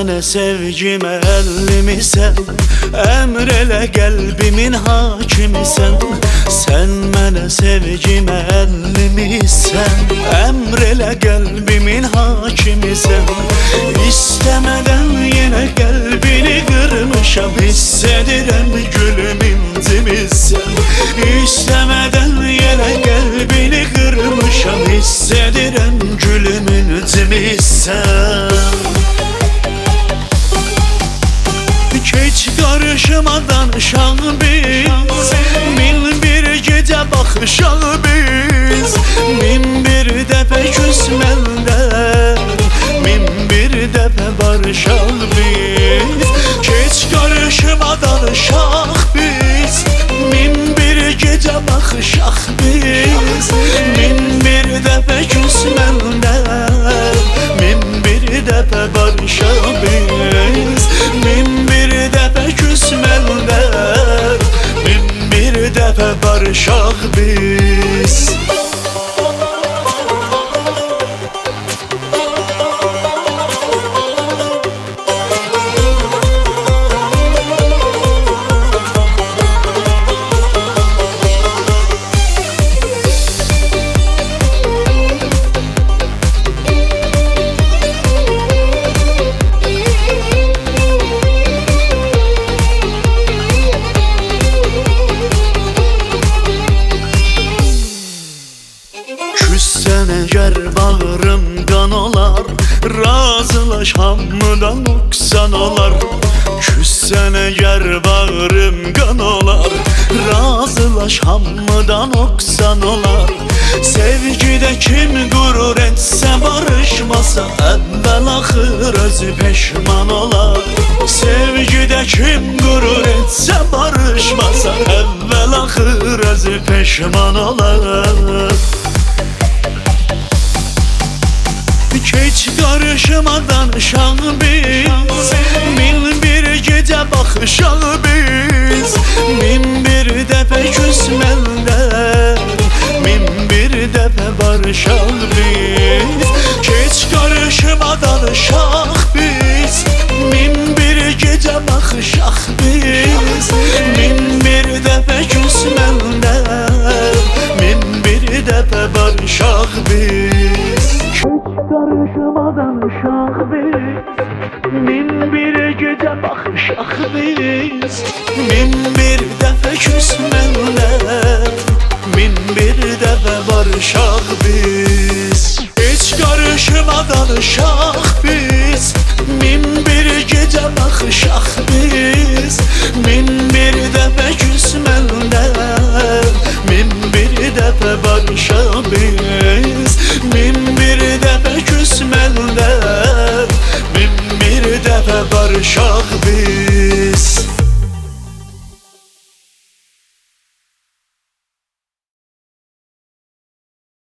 mənə sevgimə əllimsən, əmr elə qəlbimin hakimisən. Sən mənə sevgimə əllimsən, əmr elə qəlbimin hakimisən. İstəmədən yenə qəlbini qırmışam, hiss edirəm gülüm incimisən. İstəmədən yenə qəlbini qırmışam, hiss edirəm gülüm incimisən. Keç qarışma danışaq biz, min bir gecə baxışaq biz. Min bir dəfə küsməndə, min bir dəfə barışaq biz. Keç qarışma danışaq biz, min bir gecə baxışaq biz. Min bir dəfə küsməndə, min bir dəfə barışaq biz. Min bir dəfə küsməndə, min bir dəfə barışaq biz. Küssen əgər bağrım qan olar, razılaş hamıdan nöqsan olar. Küssen əgər bağrım qan olar, razılaş hamıdan nöqsan olar. Sevgidə kim qürur etsə barışmasa, əvvəl axır özü peşman olar. Sevgidə kim qürur etsə barışmasa, əvvəl axır özü peşman olar. Keç qarışma danışaq biz, min bir gecə baxışaq biz. Min bir dəfə küsməndə, min bir dəfə barışaq biz. Keç qarışma danışaq biz, min bir gecə baxışaq biz. Min bir dəfə küsməndə, min bir dəfə barışaq biz. Karışma danışaq biz, min bir gecə baxışaq biz. Min bir dəfə küsməndə, min bir dəfə barışaq biz. Heç qarışma danışaq biz, min bir gecə baxışaq biz. Min bir dəfə küsməndə, min bir dəfə barışaq biz. Min bir dəfə küsməndə, min bir dəfə barışaq